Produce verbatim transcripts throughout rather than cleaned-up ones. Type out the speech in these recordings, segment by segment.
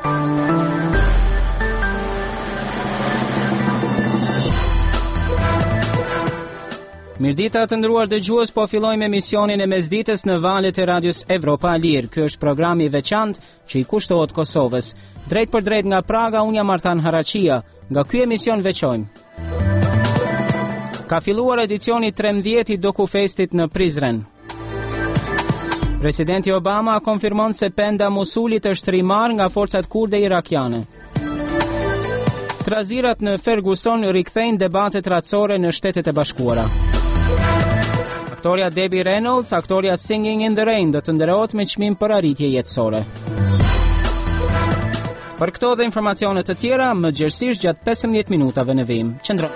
Mirdita të ndëruar dëgjues, po fillojmë emisionin e mesditës në valët e radios Evropa Lir. Ky është programi i veçantë që i kushtohet Kosovës. Drejt për drejt nga Praga, unë jam Artan Harachia. Nga ky emision veçojmë. Ka filluar edicioni trembëdhjetë i Dokufestit në Prizren. Presidenti Obama konfirmon se penda Mosulit është rrimar nga forcat kurde irakiane. Trazirat në Ferguson rikthejnë debatet racore në Shtetet e Bashkuara. Aktoria Debbie Reynolds, aktoria Singing in the Rain, do të nderohet me çmim për arritje jetësore. Për këto dhe informacione të tjera, më gjerësisht gjatë pesëmbëdhjetë minutave në vim. Qëndro.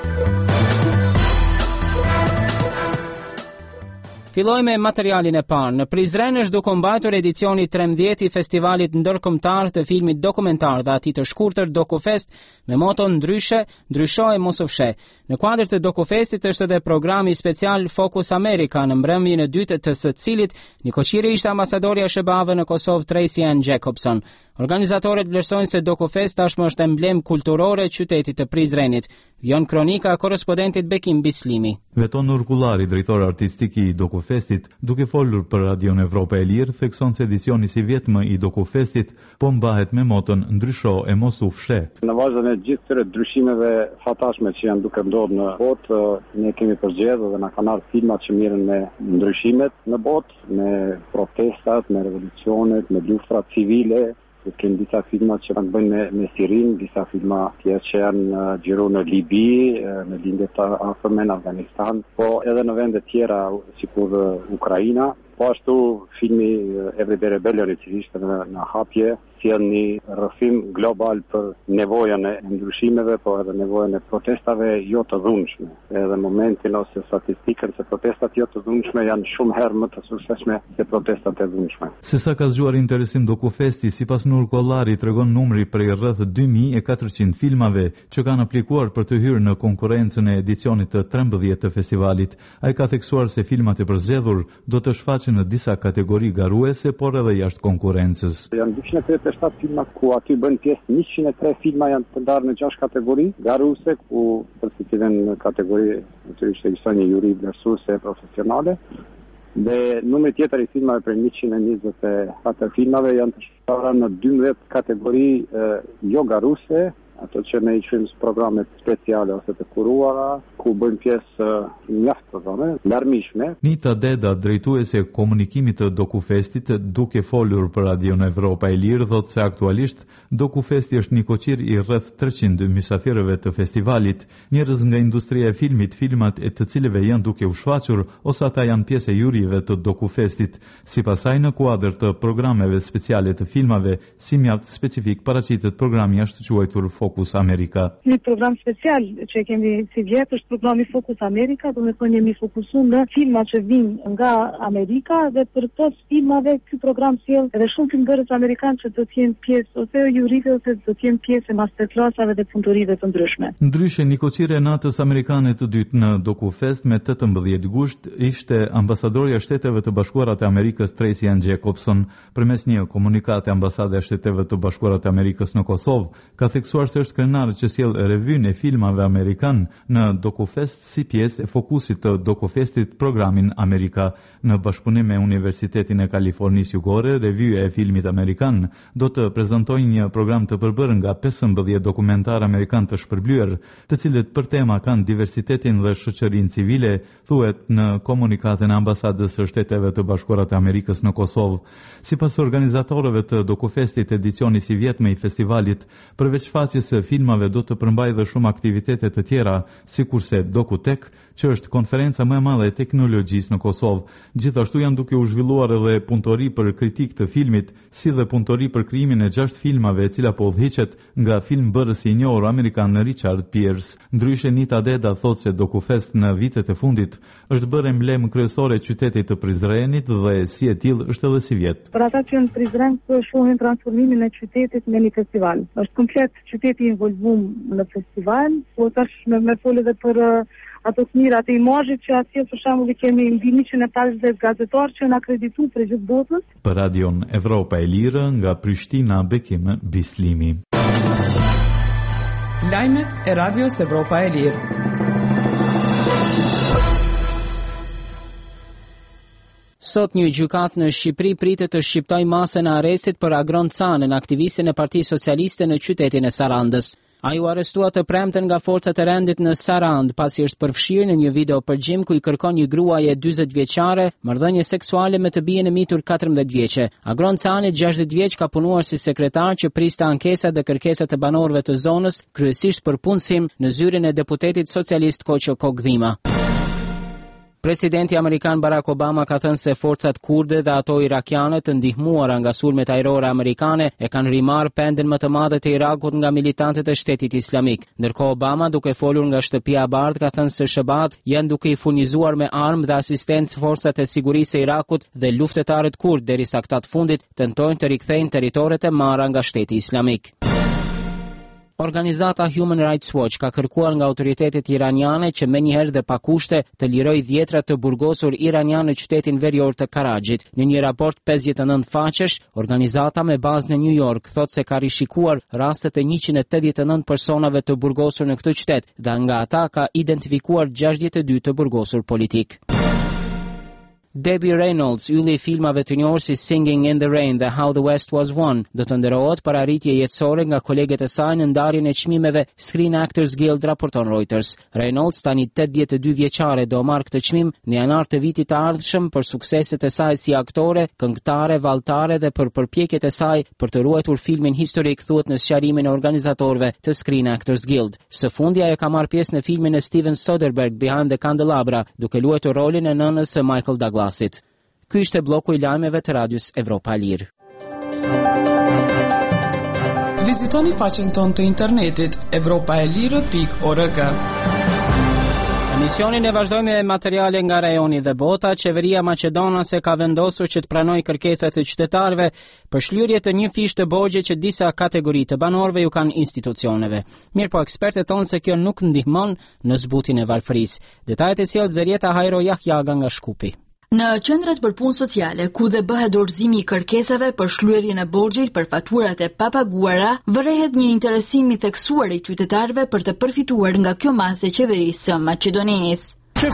Filloj me materialin e parë. Në Prizren është duke mbajtur edicioni trembëdhjetë i festivalit ndërkombëtar të filmit dokumentar dhe atij të shkurtër Dokufest me moton ndryshe, ndrysho e mos u fshe. Në kuadër të Dokufestit është edhe programi special Focus America, në mbrëmjen e dytë të së cilit nikoqiri ishte ambasadorja e SHBA-ve në Kosovë Tracy Ann Jacobson. Organizatorët vlerësojnë se Dokufest tashmë është emblem kulturore e qytetit të Prizrenit. Vjon kronika korrespondentit Bekim Bislimi. Veton Urkullari, drejtor artistik i Dokufestit, duke folur për Radion Evropa e Lirë, thekson se edicioni si vjetmë i Dokufestit po mbahet me moton ndrysho e mos u fshe. Në vazhdon e gjithë këtyre ndryshimeve fatashme që janë duke ndodhur në botë, ne kemi përgjedhur dhe na kanë ardhur filmat që mirën me ndryshimet në botë, me protestat, me revolucionet, me luftrat civile. Kemi disa filma që kanë bëjnë me, me Sirin, disa filma tjerë që janë uh, gjiru në Libi, uh, në lindjet afërme në Afganistan, po edhe në vende tjera sikur uh, Ukraina. Po ashtu filmi uh, Everyday Rebellion i cili ishte në, në hapje, sjell një rrëfim global për nevojën e ndryshimeve, po edhe nevojën e protestave jo të dhunshme. Edhe momentin ose statistikën se protestat jo të dhunshme janë shumë herë më të suksesshme se protestat e dhunshme. Se sa ka zgjuar interesim Dokufesti, sipas Nur Kollari tregon numri prej rreth dy mijë e katërqind filmave që kanë aplikuar për të hyrë në konkurrencën e edicionit të trembëdhjetë të festivalit. Ai ka theksuar se filmat e përzgjedhur do të shfaqen në disa kategori garuese, por edhe jashtë konkurrencës. Janë dyqind e tridhjetë e shtatë filma ku aty bën pjesë njëqind e tre filma janë të ndarë në gjashtë kategori garuese, ku përfitiven në kategori natyrisht ekziston një juri vlerësuese profesionale. Dhe numri tjetër i filmave për njëqind e njëzet e katër filmave janë të shtuara në dymbëdhjetë kategori e, jo garuese, ato që ne i quajmë programet speciale ose të kuruara, ku bën pjesë mjaft të dhënë, larmishme. Nita Deda, drejtuese e komunikimit të Dokufestit, duke folur për Radion Evropa e Lirë, thotë se aktualisht Dokufesti është një koqir i rreth treqind mysafirëve të festivalit, njerëz nga industria e filmit, filmat e të cilëve janë duke u shfaqur ose ata janë pjesë e jurive të Dokufestit. Sipas saj, në kuadër të programeve speciale të filmave, si mjaft specifik paraqitet programi ashtu quajtur Focus America. Një program special që kemi si vjetë është programi Focus America, do me thënë jemi fokusuar në filma që vinë nga Amerika dhe për këto filmave ky program sjell edhe shumë filmbërës amerikanë që do të jenë pjesë ose jurive ose do të jenë pjesë e masterclassave dhe punëtorive të ndryshme. Ndryshe, nikoqire e natës amerikane të dytë në Dokufest me tetëmbëdhjetë gusht ishte ambasadorja e Shteteve të Bashkuara të Amerikës Tracy Ann Jacobson. Përmes një komunikate, ambasada e Shteteve të Bashkuara të Amerikës në Kosovë ka theksuar se është krenar që sjell revynë e filmave amerikan në Dokufest si pjesë e fokusit të Dokufestit programin Amerika. Në bashkëpunim me Universitetin e Kalifornisë Jugore, revyja e filmit amerikan do të prezantojë një program të përbërë nga pesëmbëdhjetë dokumentar amerikan të shpërblyer, të cilët për tema kanë diversitetin dhe shoqërinë civile, thuhet në komunikatën e ambasadës së Shteteve të Bashkuara të Amerikës në Kosovë. Sipas organizatorëve të Dokufestit, edicioni si vjetmë i festivalit, përveç shfaqjes së filmave do të përmbajë dhe shumë aktivitete të tjera, sikurse Dokutek, që është konferenca më e madhe e teknologjisë në Kosovë. Gjithashtu janë duke u zhvilluar edhe punëtori për kritik të filmit, si dhe punëtori për krijimin e gjashtë filmave e cila po udhëhiqet nga filmbërësi i njohur amerikan Richard Pierce. Ndryshe, Nita Deda thotë se Dokufest në vitet e fundit është bërë emblem kryesor e qytetit të Prizrenit dhe si e tillë është edhe si vjet. Për ata që në Prizren po shohin transformimin e qytetit me një festival. Është komplet qyteti komuniteti i involvuar në festival, po tash me, me folë edhe për uh, ato të mirat e imazhit që atje për shembull kemi mbi njëqind e pesëdhjetë gazetarë që na akreditu për gjithë botën. Për Radion Evropa e Lirë nga Prishtina, Bekim Bislimi. Lajmet e Radios Evropa e Lirë. Sot një gjykatë në Shqipëri pritet të shqiptojë masën e arrestit për Agron Canën, aktivistin e Partisë Socialiste në qytetin e Sarandës. Ai u arrestua të premten nga forcat e rendit në Sarandë pasi është përfshirë në një video përgjim ku i kërkon një gruaje dyzet vjeçare marrëdhënie seksuale me të bijën e mitur katërmbëdhjetë vjeçe. Agron Cani, gjashtëdhjetë vjeç, ka punuar si sekretar që priste ankesat dhe kërkesat e banorëve të zonës, kryesisht për punësim në zyrin e deputetit socialist Koqo Kokdhima. Presidenti Amerikan Barack Obama ka thënë se forcat kurde dhe ato irakiane të ndihmuara nga sulmet ajrore amerikane e kanë rimarrë pendën më të madhe të Irakut nga militantët e Shtetit Islamik. Ndërkohë Obama, duke folur nga shtëpia e bardhë, ka thënë se S B A-t janë duke i furnizuar me armë dhe asistencë forcat e sigurisë së Irakut dhe luftetarët kurd derisa këta të fundit tentojnë të rikthejnë territoret e marra nga Shteti Islamik. Organizata Human Rights Watch ka kërkuar nga autoritetet iraniane që menjëherë dhe pa kushte të lirojë dhjetra të burgosur iranian në qytetin verior të Karajit. Në një raport pesëdhjetë e nëntë faqesh, organizata me bazë në New York thotë se ka rishikuar rastet e njëqind e tetëdhjetë e nëntë personave të burgosur në këtë qytet dhe nga ata ka identifikuar gjashtëdhjetë e dy të burgosur politik. Debbie Reynolds, ylli i filmave të njohur si Singing in the Rain dhe How the West Was Won, do të nderohet për arritje jetësore nga kolegët e saj në ndarjen e çmimeve Screen Actors Guild, raporton Reuters. Reynolds, tani tetëdhjetë e dy vjeçare, do marrë këtë çmim në janar të vitit të ardhshëm për sukseset e saj si aktore, këngëtare, valltare dhe për përpjekjet e saj për të ruajtur filmin historik, thuhet në sqarimin e organizatorëve të Screen Actors Guild. Së fundi ajo ka marrë pjesë në filmin e Steven Soderbergh Behind the Candelabra, duke luajtur rolin e nënës së Michael Douglas. Ky ishte bloku i lajmeve të Radios Evropa e Lirë. Vizitoni faqen tonë të internetit evropa e lirë pikë org. Emisionin e vazhdojmë me materiale nga rajoni dhe bota. Qeveria maqedonase ka vendosur që të pranojë kërkesat e qytetarëve për shlyrje të një fish të borxhe që disa kategori të banorëve ju kanë institucioneve. Mirë po, ekspertët thonë se kjo nuk ndihmon në zbutjen e varfërisë. Detajet e sjell Zerieta Hajro Jahjaga nga Shkupi. Në qendrat për punë sociale, ku dhe bëhet dorëzimi i kërkesave për shlyerjen e borxhit për faturat e papaguara, vërehet një interesim i theksuar i qytetarëve për të përfituar nga kjo masë e qeverisë së Maqedonisë.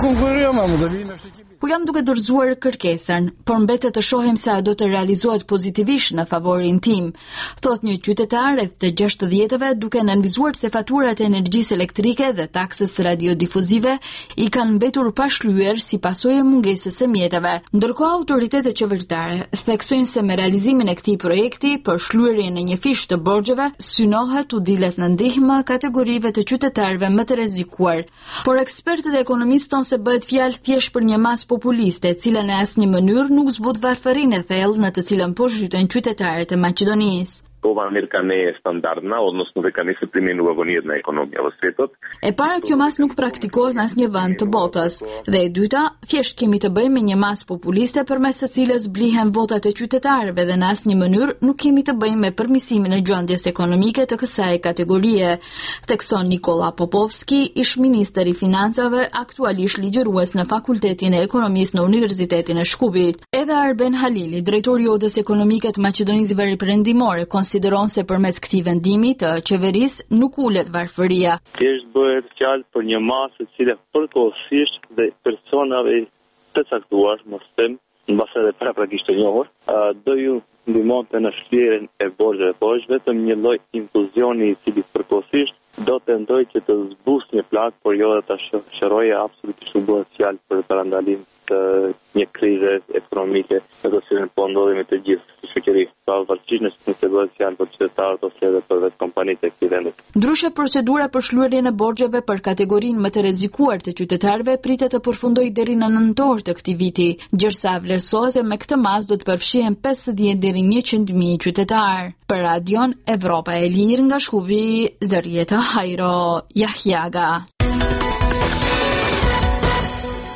Po jam duke dorëzuar kërkesën, por mbetet të shohim se a do të realizohet pozitivisht në favorin tim, thot një qytetar rreth të gjashtëdhjetëve, duke nënvizuar se faturat e energjisë elektrike dhe taksës radiodifuzive i kanë mbetur pa shlyer si pasojë e mungesës së mjeteve. Ndërkohë autoritetet qeveritare theksojnë se me realizimin e këtij projekti për shlyerjen e një fish të borxheve synohet u dilet në ndihmë kategorive të qytetarëve më të rrezikuar. Por ekspertët e ekonomisë thonë se bëhet fjalë thjesht për një masë populiste, e cila në asnjë mënyrë nuk zbut varfërinë e thellë në të cilën po zhyten qytetarët e Maqedonisë. ova Amerika ne je standardna, odnosno дека не се применува во ниедна економија во светот. E para, kjo mas nuk praktikohet në asnjë vend të botës. Dhe e dyta, thjesht kemi të bëjmë me një mas populiste përmes së cilës blihen votat e qytetarëve dhe në asnjë mënyrë nuk kemi të bëjmë me përmirësimin e gjendjes ekonomike të kësaj kategorie, thekson Nikola Popovski, ish ministër i financave, aktualisht ligjërues në Fakultetin e Ekonomisë në Universitetin e Shkupit. Edhe Arben Halili, drejtori i Odës Ekonomike të Maqedonisë Veriperëndimore, konsideron se përmes këtij vendimi të qeverisë nuk ulet varfëria. Thjesht bëhet fjalë për një masë e cila përkohësisht dhe personave të caktuar, mos them, mbas edhe praktikisht të njohur, do ju ndihmonte në shlyerjen e borxheve, por është vetëm një lloj infuzioni i cili përkohësisht do të ndoj që të zbusë një plak, por jo dhe të shëroje absolutisht nuk bëhet fjalë për parandalim të një krize ekonomike në të cilën po ndodhemi të gjithë si shoqëri. Pavarësisht nëse nuk bëhet fjalë për qytetarët ose edhe për vetë kompanitë e këtij vendi. Ndryshe, procedura për shlyerjen e borxheve për kategorinë më të rrezikuar të qytetarëve pritet të përfundojë deri në nëntor të këtij viti, gjërsa vlerësohet se me këtë masë do të përfshihen pesëdhjetë deri në njëqind mijë qytetar. Për Radion Evropa e Lirë nga Shkupi, Zërieta Hajro Jahjaga.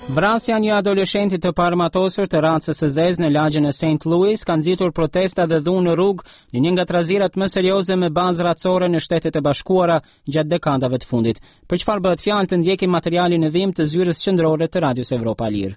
Vrasja një adoleshenti të parmatosur të racës së zezë në lagjën e Saint Louis ka nxitur protesta dhe dhunë në rrugë në një nga trazirat më serioze me bazë racore në Shtetet e Bashkuara gjatë dekadave të fundit. Për çfarë bëhet fjalë të ndjekim materialin në vim të zyrës qendrore të Radios Evropa Lirë.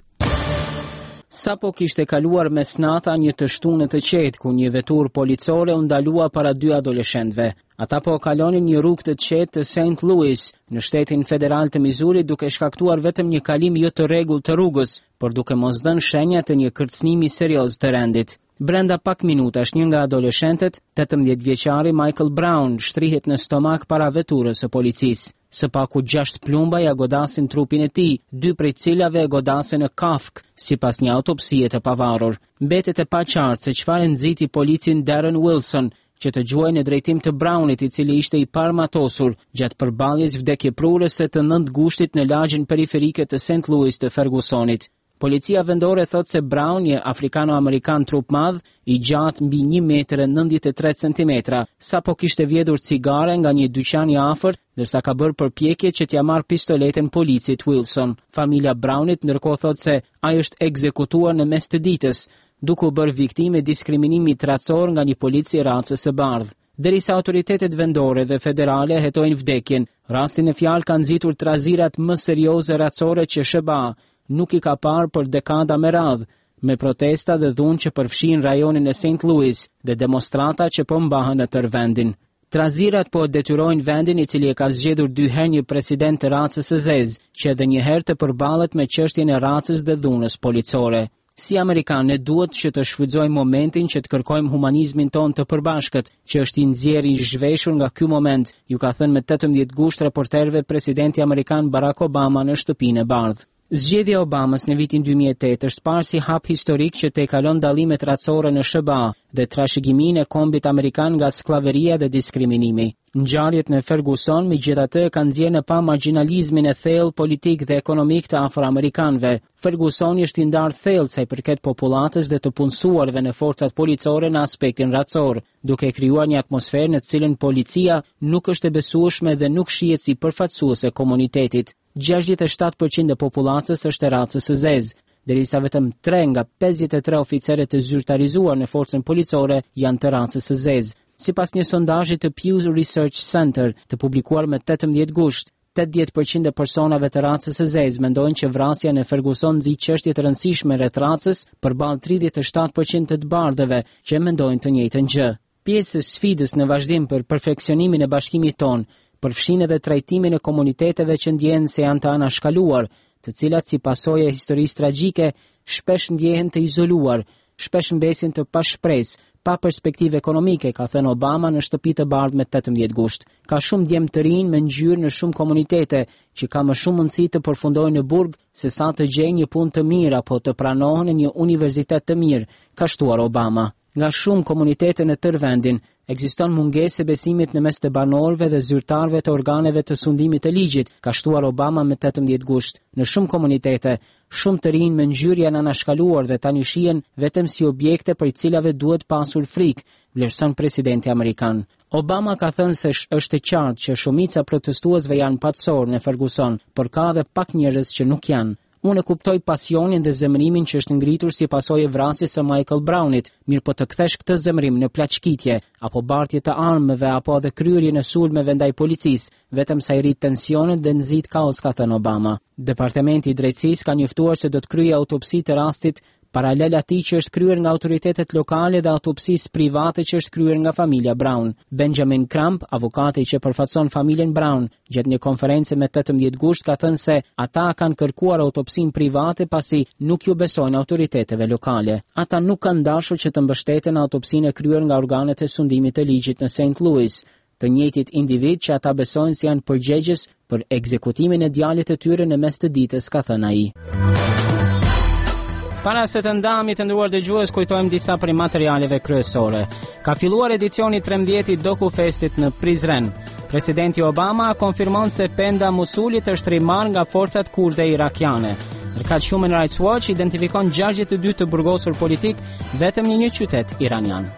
Sapo kishte kaluar mesnata një të shtunë të qetë ku një vetur policore u ndalua para dy adoleshentëve. Ata po kalonin një rrugë të qetë të Saint Louis në shtetin federal të Missouri duke shkaktuar vetëm një kalim jo të rregullt të rrugës, por duke mos dhënë shenja të një kërcënimi serioz të rendit. Brenda pak minutash një nga adoleshentët, tetëmbëdhjetë vjeçari Michael Brown, shtrihet në stomak para veturës së policisë. Së paku gjashtë plumba ja godasin trupin e tij, dy prej cilave e godasin në kafk, sipas një autopsie të pavarur. Mbetet e paqartë se çfarë nxiti policin Darren Wilson, që të gjuaj në drejtim të Brownit, i cili ishte i parmatosur gjatë përballjes vdekjeprurëse të nëntë gushtit në lagjën periferike të Saint Louis të Fergusonit. Policia vendore thot se Brown, një afrikano-amerikan trup madh, i gjatë mbi një metër e nëntëdhjetë e tre centimetra, sapo kishte vjedhur cigare nga një dyqan i afërt, ndërsa ka bërë përpjekje që t'ia marrë pistoletën policit Wilson. Familja Brownit ndërkohë thot se ai është ekzekutuar në mes të ditës, duke u bërë viktimë e diskriminimit racor nga një polici racës së bardhë. Derisa autoritetet vendore dhe federale hetojnë vdekjen, rastin e fjalë ka nxitur trazirat më serioze racore që S B A nuk i ka parë për dekada me radhë, me protesta dhe dhunë që përfshin rajonin e Saint Louis dhe demonstrata që po mbahen në tërë vendin. Trazirat po detyrojnë vendin, i cili e ka zgjedhur dy herë një president të racës së zezë, që edhe një herë të përballet me çështjen e racës dhe dhunës policore. Si Amerikanë duhet që të shfrytëzojmë momentin që të kërkojmë humanizmin ton të përbashkët, që është i nxjerrë i zhveshur nga ky moment, ju ka thënë me tetëmbëdhjetë gusht reporterëve presidenti amerikan Barack Obama në shtëpinë e bardhë. Zgjedhja e Obamas në vitin dy mijë e tetë është parë si hap historik që tejkalon dallimet racore në S B A dhe trashëgiminë e kombit amerikan nga sklaveria dhe diskriminimi. Ngjarjet në Ferguson megjithatë kanë nxjerrë në pa marginalizmin e thellë politik dhe ekonomik të afroamerikanëve. Fergusoni është i ndarë thellë sa i përket popullatës dhe të punësuarve në forcat policore në aspektin racor, duke krijuar një atmosferë në të cilën policia nuk është e besueshme dhe nuk shihet si përfaqësuese komunitetit. gjashtëdhjetë e shtatë përqind e popullatës është e racës së zezë, derisa vetëm tre nga pesëdhjetë e tre oficerët e zyrtarizuar në forcën policore janë të racës së zezë. Sipas një sondazhi të Pew Research Center të publikuar me tetëmbëdhjetë gusht, tetëdhjetë përqind e personave të racës së zezë mendojnë që vrasja në Ferguson nxit çështje të rëndësishme rreth racës, përballë tridhjetë e shtatë përqind të të bardhëve që mendojnë të njëjtën gjë. Pjesë e sfidës në vazhdim për perfeksionimin e bashkimit ton përfshin edhe trajtimin e komuniteteve që ndjehen se janë të anashkaluar, të cilat si pasojë e historisë tragjike shpesh ndjehen të izoluar, shpesh mbesin të pashpresë, pa perspektivë ekonomike, ka thënë Obama në shtëpi të bardhë me tetëmbëdhjetë gusht. Ka shumë djemë të rinj me ngjyrë në shumë komunitete që ka më shumë mundësi të përfundojnë në burg se sa të gjejnë një punë të mirë apo të pranohen në një universitet të mirë, ka shtuar Obama. Nga shumë komunitete në tërë vendin, ekziston mungesë e besimit në mes të banorëve dhe zyrtarëve të organeve të sundimit të ligjit, ka shtuar Obama me tetëmbëdhjetë gusht. Në shumë komunitete, shumë të rinj me ngjyrë janë anashkaluar dhe tani shihen vetëm si objekte për të cilave duhet pasur frikë, vlerëson presidenti amerikan. Obama ka thënë se është e qartë që shumica protestuesve janë patësor në Ferguson, por ka edhe pak njerëz që nuk janë. Unë e kuptoj pasionin dhe zemërimin që është ngritur si pasojë e vrasjes së Michael Brownit, mirë po të kthesh këtë zemërim në plaçkitje, apo bartje të armëve, apo edhe kryerje në sulmeve ndaj policisë, vetëm sa i rrit tensionet dhe nxit kaos, ka thënë Obama. Departamenti i Drejtësisë ka njoftuar se do të kryejë autopsi të rastit paralel atij që është kryer nga autoritetet lokale dhe autopsisë private që është kryer nga familja Brown. Benjamin Crump, avokati që përfaqëson familjen Brown, gjatë një konferencë me tetëmbëdhjetë gusht ka thënë se ata kanë kërkuar autopsinë private pasi nuk ju besojnë autoriteteve lokale. Ata nuk kanë dashur që të mbështeten autopsinë e kryer nga organet e sundimit të ligjit në Saint Louis, të njëjtit individ që ata besojnë se janë përgjegjës për ekzekutimin e djalit të tyre në mes të ditës, ka thënë ai. Para se të ndami të nderuar dëgjues, kujtojmë disa prej materialeve kryesore. Ka filluar edicioni trembëdhjetë i Dokufestit në Prizren. Presidenti Obama konfirmon se Penda Mosulit është rrimarrë nga forcat kurde irakiane. Ndërkaq Human Rights Watch identifikon gjashtëdhjetë e dy të burgosur politik vetëm në një qytet iranian.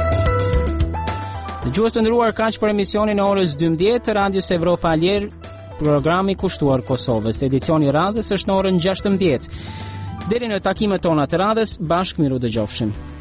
Dëgjues të nderuar, kaq për emisionin e orës dymbëdhjetë të Radios Evropa Lirë. programi kushtuar Kosovës. Edicioni i radhës është në orën gjashtëmbëdhjetë. Deri në takimet tona të radhës, bashkë miru dëgjofshim.